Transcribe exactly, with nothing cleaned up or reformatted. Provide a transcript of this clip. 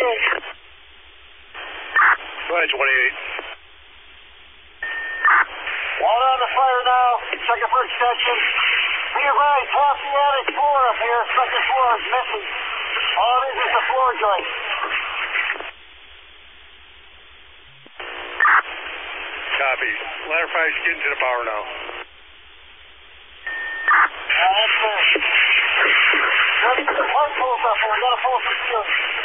twenty-eight. Go ahead, twenty-eight. All on the fire now. Checking for extension. Be advised, half the attic floor up here. Second floor is missing. All it is is the floor joint. Copy. Ladder five is getting to the power now. Uh, that's it. Ready for the light poles up here. We got to pull some steel.